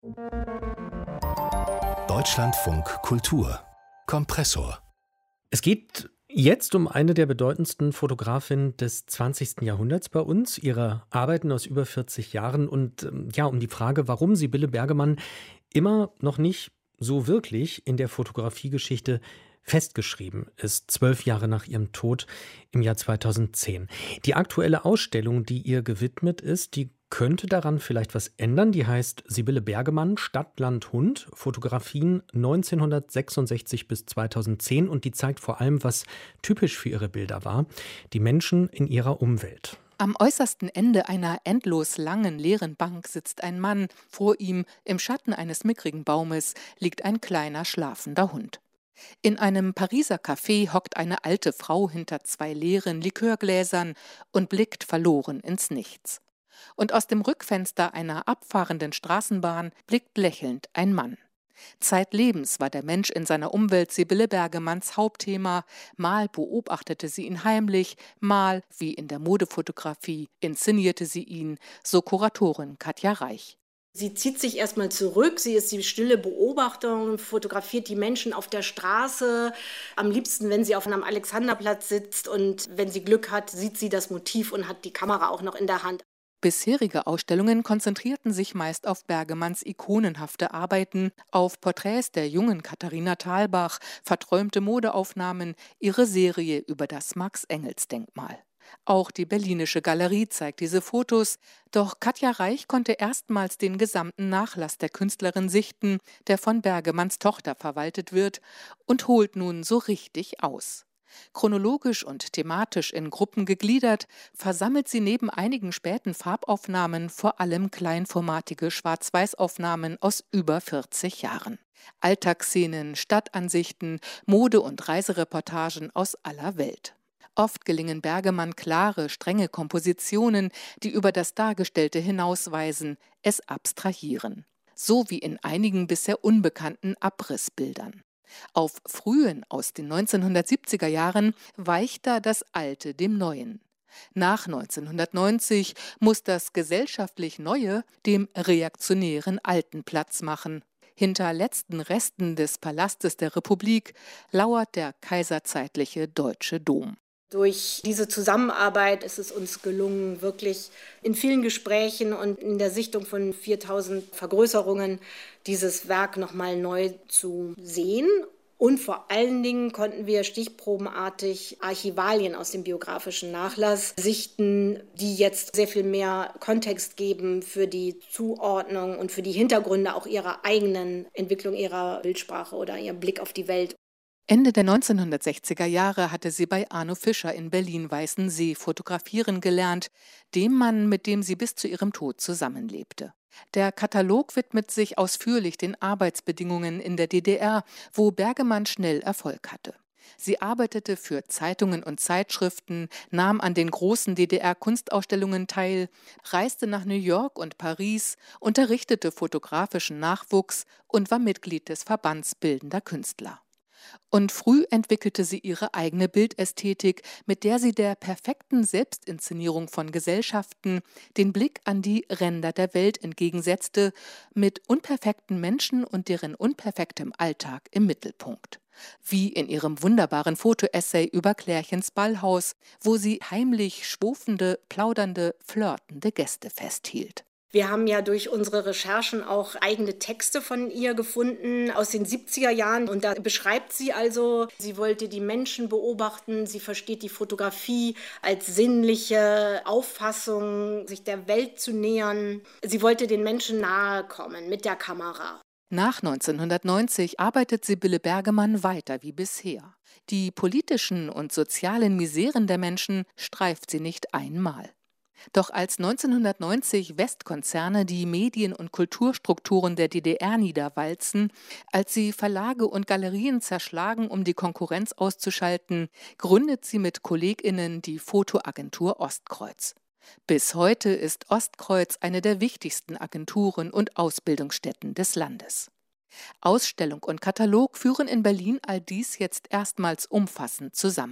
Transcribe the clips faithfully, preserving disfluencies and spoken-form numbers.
Deutschlandfunk Kultur Kompressor. Es geht jetzt um eine der bedeutendsten Fotografinnen des zwanzigsten Jahrhunderts bei uns, ihre Arbeiten aus über vierzig Jahren und ähm, ja, um die Frage, warum Sibylle Bergemann immer noch nicht so wirklich in der Fotografiegeschichte festgeschrieben ist, zwölf Jahre nach ihrem Tod im Jahr zweitausendzehn. Die aktuelle Ausstellung, die ihr gewidmet ist, die könnte daran vielleicht was ändern. Die heißt Sibylle Bergemann, Stadt, Land, Hund, Fotografien neunzehnhundertsechsundsechzig bis zweitausendzehn, und die zeigt vor allem, was typisch für ihre Bilder war, die Menschen in ihrer Umwelt. Am äußersten Ende einer endlos langen, leeren Bank sitzt ein Mann. Vor ihm, im Schatten eines mickrigen Baumes, liegt ein kleiner, schlafender Hund. In einem Pariser Café hockt eine alte Frau hinter zwei leeren Likörgläsern und blickt verloren ins Nichts. Und aus dem Rückfenster einer abfahrenden Straßenbahn blickt lächelnd ein Mann. Zeitlebens war der Mensch in seiner Umwelt Sibylle Bergemanns Hauptthema. Mal beobachtete sie ihn heimlich, mal, wie in der Modefotografie, inszenierte sie ihn, so Kuratorin Katja Reich. Sie zieht sich erstmal zurück, sie ist die stille Beobachterin, fotografiert die Menschen auf der Straße, am liebsten, wenn sie auf einem Alexanderplatz sitzt, und wenn sie Glück hat, sieht sie das Motiv und hat die Kamera auch noch in der Hand. Bisherige Ausstellungen konzentrierten sich meist auf Bergemanns ikonenhafte Arbeiten, auf Porträts der jungen Katharina Thalbach, verträumte Modeaufnahmen, ihre Serie über das Max-Engels-Denkmal. Auch die Berlinische Galerie zeigt diese Fotos, doch Katja Reich konnte erstmals den gesamten Nachlass der Künstlerin sichten, der von Bergemanns Tochter verwaltet wird, und holt nun so richtig aus. Chronologisch und thematisch in Gruppen gegliedert, versammelt sie neben einigen späten Farbaufnahmen vor allem kleinformatige Schwarz-Weiß-Aufnahmen aus über vierzig Jahren. Alltagsszenen, Stadtansichten, Mode- und Reisereportagen aus aller Welt. Oft gelingen Bergemann klare, strenge Kompositionen, die über das Dargestellte hinausweisen, es abstrahieren. So wie in einigen bisher unbekannten Abrissbildern. Auf frühen aus den neunzehnhundertsiebziger Jahren weicht da das Alte dem Neuen. Nach neunzehnhundertneunzig muss das gesellschaftlich Neue dem reaktionären Alten Platz machen. Hinter letzten Resten des Palastes der Republik lauert der kaiserzeitliche Deutsche Dom. Durch diese Zusammenarbeit ist es uns gelungen, wirklich in vielen Gesprächen und in der Sichtung von viertausend Vergrößerungen dieses Werk nochmal neu zu sehen. Und vor allen Dingen konnten wir stichprobenartig Archivalien aus dem biografischen Nachlass sichten, die jetzt sehr viel mehr Kontext geben für die Zuordnung und für die Hintergründe auch ihrer eigenen Entwicklung, ihrer Bildsprache oder ihr Blick auf die Welt. Ende der neunzehnhundertsechziger Jahre hatte sie bei Arno Fischer in Berlin-Weißensee fotografieren gelernt, dem Mann, mit dem sie bis zu ihrem Tod zusammenlebte. Der Katalog widmet sich ausführlich den Arbeitsbedingungen in der D D R, wo Bergemann schnell Erfolg hatte. Sie arbeitete für Zeitungen und Zeitschriften, nahm an den großen D D R-Kunstausstellungen teil, reiste nach New York und Paris, unterrichtete fotografischen Nachwuchs und war Mitglied des Verbands Bildender Künstler. Und früh entwickelte sie ihre eigene Bildästhetik, mit der sie der perfekten Selbstinszenierung von Gesellschaften den Blick an die Ränder der Welt entgegensetzte, mit unperfekten Menschen und deren unperfektem Alltag im Mittelpunkt. Wie in ihrem wunderbaren Fotoessay über Klärchens Ballhaus, wo sie heimlich schwofende, plaudernde, flirtende Gäste festhielt. Wir haben ja durch unsere Recherchen auch eigene Texte von ihr gefunden aus den siebziger Jahren. Und da beschreibt sie also, sie wollte die Menschen beobachten, sie versteht die Fotografie als sinnliche Auffassung, sich der Welt zu nähern. Sie wollte den Menschen nahe kommen mit der Kamera. Nach neunzehnhundertneunzig arbeitet Sibylle Bergemann weiter wie bisher. Die politischen und sozialen Miseren der Menschen streift sie nicht einmal. Doch als neunzehnhundertneunzig Westkonzerne die Medien- und Kulturstrukturen der D D R niederwalzen, als sie Verlage und Galerien zerschlagen, um die Konkurrenz auszuschalten, gründet sie mit KollegInnen die Fotoagentur Ostkreuz. Bis heute ist Ostkreuz eine der wichtigsten Agenturen und Ausbildungsstätten des Landes. Ausstellung und Katalog führen in Berlin all dies jetzt erstmals umfassend zusammen.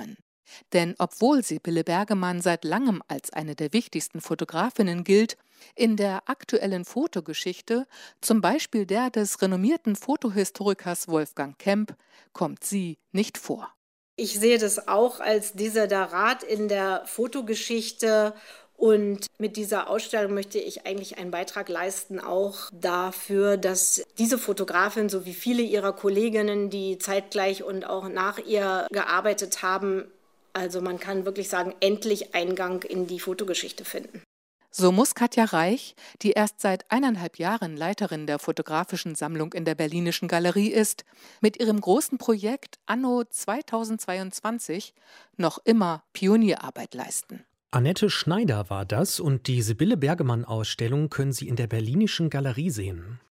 Denn obwohl Sibylle Bergemann seit langem als eine der wichtigsten Fotografinnen gilt, in der aktuellen Fotogeschichte, zum Beispiel der des renommierten Fotohistorikers Wolfgang Kemp, kommt sie nicht vor. Ich sehe das auch als Desiderat in der Fotogeschichte. Und mit dieser Ausstellung möchte ich eigentlich einen Beitrag leisten, auch dafür, dass diese Fotografin sowie viele ihrer Kolleginnen, die zeitgleich und auch nach ihr gearbeitet haben, also man kann wirklich sagen, endlich Eingang in die Fotogeschichte finden. So muss Katja Reich, die erst seit eineinhalb Jahren Leiterin der fotografischen Sammlung in der Berlinischen Galerie ist, mit ihrem großen Projekt Anno zweitausendzweiundzwanzig noch immer Pionierarbeit leisten. Annette Schneider war das und die Sibylle Bergemann-Ausstellung können Sie in der Berlinischen Galerie sehen.